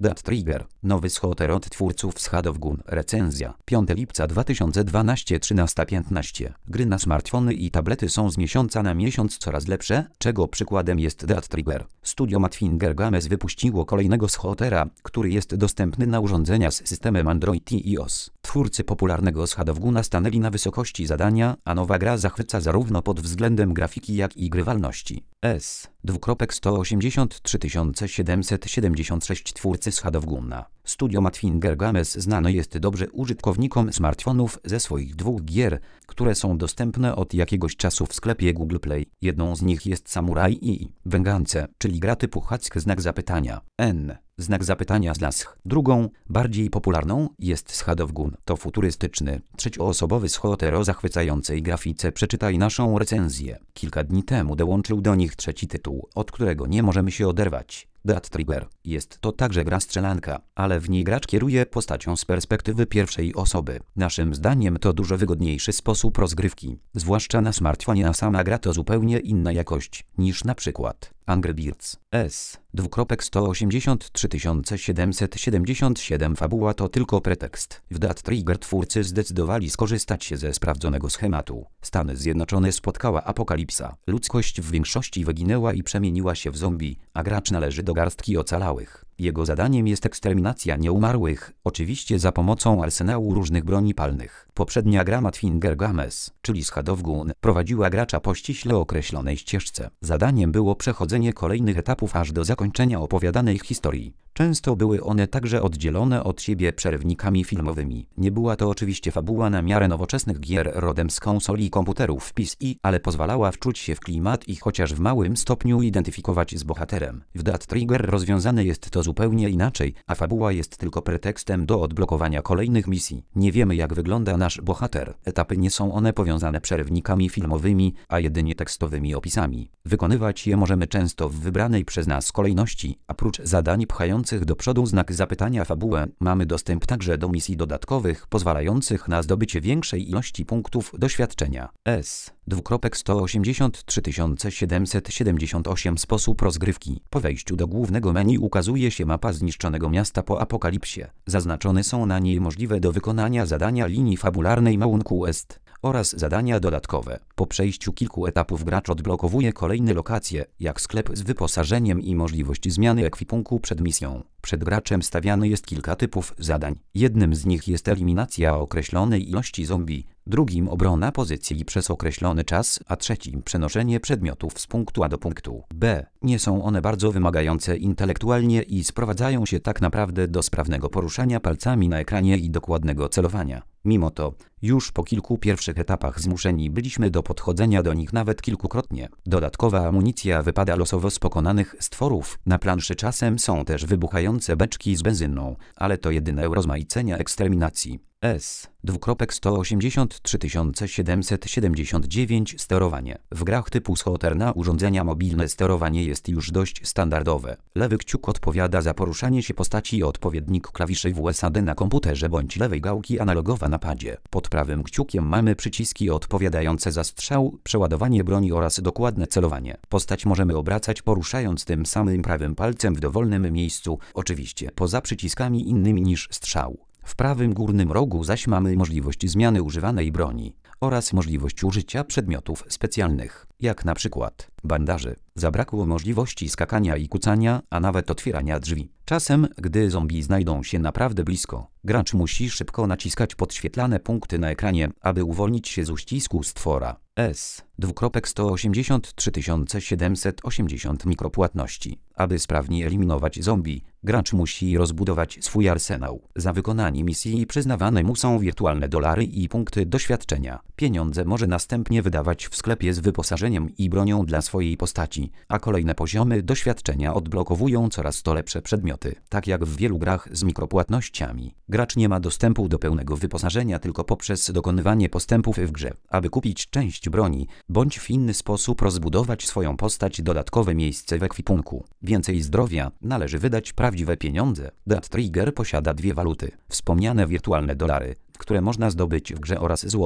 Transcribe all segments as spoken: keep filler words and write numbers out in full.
Death Trigger. Nowy shooter od twórców Shadow of Gun. Recenzja. piątego lipca dwa tysiące dwunastego, trzynasta piętnaście. Gry na smartfony i tablety są z miesiąca na miesiąc coraz lepsze, czego przykładem jest Death Trigger. Studio Madfinger Games wypuściło kolejnego shootera, który jest dostępny na urządzenia z systemem Android i iOS. Twórcy popularnego Shadow of Guna stanęli na wysokości zadania, a nowa gra zachwyca zarówno pod względem grafiki, jak i grywalności. S. sto osiemdziesiąt trzy tysiące siedemset siedemdziesiąt sześć. Twórcy Shadow of Guna. Studio Madfinger Games znane jest dobrze użytkownikom smartfonów ze swoich dwóch gier, które są dostępne od jakiegoś czasu w sklepie Google Play. Jedną z nich jest Samurai i Vengeance, czyli gra typu hack znak zapytania. N. Znak zapytania slash. Drugą, bardziej popularną, jest Shadow of Gun. To futurystyczny, trzecioosobowy shooter o zachwycającej grafice. Przeczytaj naszą recenzję. Kilka dni temu dołączył do nich trzeci tytuł, od którego nie możemy się oderwać. Death Trigger. Jest to także gra strzelanka, ale w niej gracz kieruje postacią z perspektywy pierwszej osoby. Naszym zdaniem to dużo wygodniejszy sposób rozgrywki, zwłaszcza na smartfonie, a sama gra to zupełnie inna jakość niż na przykład Angry Birds. S. sto osiemdziesiąt trzy tysiące siedemset siedemdziesiąt siedem. Fabuła to tylko pretekst. W Death Trigger twórcy zdecydowali skorzystać ze sprawdzonego schematu. Stany Zjednoczone spotkała apokalipsa. Ludzkość w większości wyginęła i przemieniła się w zombie, a gracz należy do garstki ocalałych. Jego zadaniem jest eksterminacja nieumarłych, oczywiście za pomocą arsenału różnych broni palnych. Poprzednia gra Madfinger Games, czyli Shadow of Gun, prowadziła gracza po ściśle określonej ścieżce. Zadaniem było przechodzenie kolejnych etapów aż do zakończenia opowiadanej historii. Często były one także oddzielone od siebie przerwnikami filmowymi. Nie była to oczywiście fabuła na miarę nowoczesnych gier rodem z konsol i komputerów P C, ale pozwalała wczuć się w klimat i chociaż w małym stopniu identyfikować z bohaterem. W Death Trigger rozwiązane jest to zupełnie inaczej, a fabuła jest tylko pretekstem do odblokowania kolejnych misji. Nie wiemy, jak wygląda nasz bohater. Etapy nie są one powiązane przerwnikami filmowymi, a jedynie tekstowymi opisami. Wykonywać je możemy często w wybranej przez nas kolejności. Oprócz zadań pchających do przodu znak zapytania fabułę, mamy dostęp także do misji dodatkowych, pozwalających na zdobycie większej ilości punktów doświadczenia. S. sto osiemdziesiąt trzy tysiące siedemset siedemdziesiąt osiem. Sposób rozgrywki. Po wejściu do głównego menu ukazuje się mapa zniszczonego miasta po apokalipsie. Zaznaczone są na niej możliwe do wykonania zadania linii fabularnej Main Quest oraz zadania dodatkowe. Po przejściu kilku etapów gracz odblokowuje kolejne lokacje, jak sklep z wyposażeniem i możliwość zmiany ekwipunku przed misją. Przed graczem stawiane jest kilka typów zadań. Jednym z nich jest eliminacja określonej ilości zombie, drugim obrona pozycji przez określony czas, a trzecim przenoszenie przedmiotów z punktu A do punktu B. Nie są one bardzo wymagające intelektualnie i sprowadzają się tak naprawdę do sprawnego poruszania palcami na ekranie i dokładnego celowania. Mimo to, już po kilku pierwszych etapach zmuszeni byliśmy do podchodzenia do nich nawet kilkukrotnie. Dodatkowa amunicja wypada losowo z pokonanych stworów. Na planszy czasem są też wybuchające beczki z benzyną, ale to jedyne urozmaicenia eksterminacji. S. sto osiemdziesiąt trzy tysiące siedemset siedemdziesiąt dziewięć. Sterowanie. W grach typu shooter na urządzenia mobilne sterowanie jest już dość standardowe. Lewy kciuk odpowiada za poruszanie się postaci, odpowiednik klawiszy W S A D na komputerze bądź lewej gałki analogowa na padzie. Pod prawym kciukiem mamy przyciski odpowiadające za strzał, przeładowanie broni oraz dokładne celowanie. Postać możemy obracać poruszając tym samym prawym palcem w dowolnym miejscu, oczywiście poza przyciskami innymi niż strzał. W prawym górnym rogu zaś mamy możliwość zmiany używanej broni oraz możliwość użycia przedmiotów specjalnych, jak na przykład bandaży. Zabrakło możliwości skakania i kucania, a nawet otwierania drzwi. Czasem, gdy zombie znajdą się naprawdę blisko, gracz musi szybko naciskać podświetlane punkty na ekranie, aby uwolnić się z uścisku stwora. S. sto osiemdziesiąt trzy tysiące siedemset osiemdziesiąt. Mikropłatności. Aby sprawnie eliminować zombie, gracz musi rozbudować swój arsenał. Za wykonanie misji przyznawane mu są wirtualne dolary i punkty doświadczenia. Pieniądze może następnie wydawać w sklepie z wyposażeniem i bronią dla swojej postaci, a kolejne poziomy doświadczenia odblokowują coraz to lepsze przedmioty. Tak jak w wielu grach z mikropłatnościami, gracz nie ma dostępu do pełnego wyposażenia tylko poprzez dokonywanie postępów w grze. Aby kupić część broni, bądź w inny sposób rozbudować swoją postać, dodatkowe miejsce w ekwipunku, więcej zdrowia, należy wydać prawdziwe pieniądze. Death Trigger posiada dwie waluty. Wspomniane wirtualne dolary, które można zdobyć w grze, oraz złoto,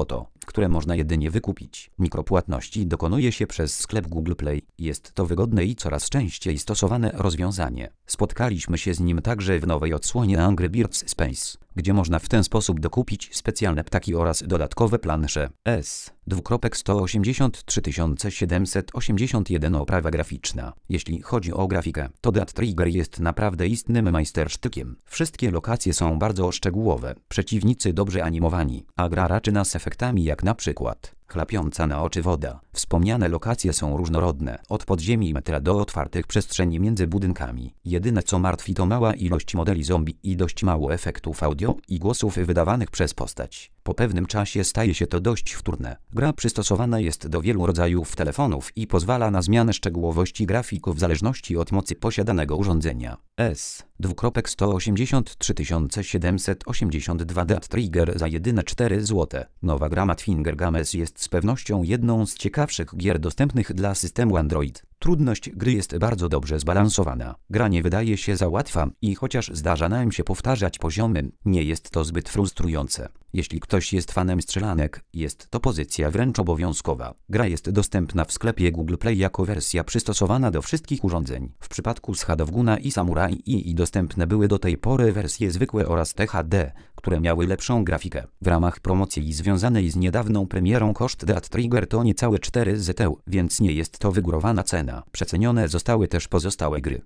które można jedynie wykupić. Mikropłatności dokonuje się przez sklep Google Play. Jest to wygodne i coraz częściej stosowane rozwiązanie. Spotkaliśmy się z nim także w nowej odsłonie Angry Birds Space, gdzie można w ten sposób dokupić specjalne ptaki oraz dodatkowe plansze. S. sto osiemdziesiąt trzy tysiące siedemset osiemdziesiąt jeden Oprawa graficzna. Jeśli chodzi o grafikę, to Death Trigger jest naprawdę istnym majstersztykiem. Wszystkie lokacje są bardzo szczegółowe, przeciwnicy dobrze animowani, a gra raczy nas efektami jak na przykład chlapiąca na oczy woda. Wspomniane lokacje są różnorodne, od podziemi metra do otwartych przestrzeni między budynkami. Jedyne co martwi to mała ilość modeli zombie i dość mało efektów audio i głosów wydawanych przez postać. Po pewnym czasie staje się to dość wtórne. Gra przystosowana jest do wielu rodzajów telefonów i pozwala na zmianę szczegółowości grafiku w zależności od mocy posiadanego urządzenia. S. sto osiemdziesiąt trzy tysiące siedemset osiemdziesiąt dwa Death Trigger za jedyne cztery złote. Nowa gra Madfinger Games jest z pewnością jedną z ciekawszych gier dostępnych dla systemu Android. Trudność gry jest bardzo dobrze zbalansowana. Gra nie wydaje się za łatwa i chociaż zdarza nam się powtarzać poziomy, nie jest to zbyt frustrujące. Jeśli ktoś jest fanem strzelanek, jest to pozycja wręcz obowiązkowa. Gra jest dostępna w sklepie Google Play jako wersja przystosowana do wszystkich urządzeń. W przypadku Shadow of Guna i Samurai i, i dostępne były do tej pory wersje zwykłe oraz T H D, które miały lepszą grafikę. W ramach promocji związanej z niedawną premierą koszt Death Trigger to niecałe cztery złote, więc nie jest to wygórowana cena. Przecenione zostały też pozostałe gry.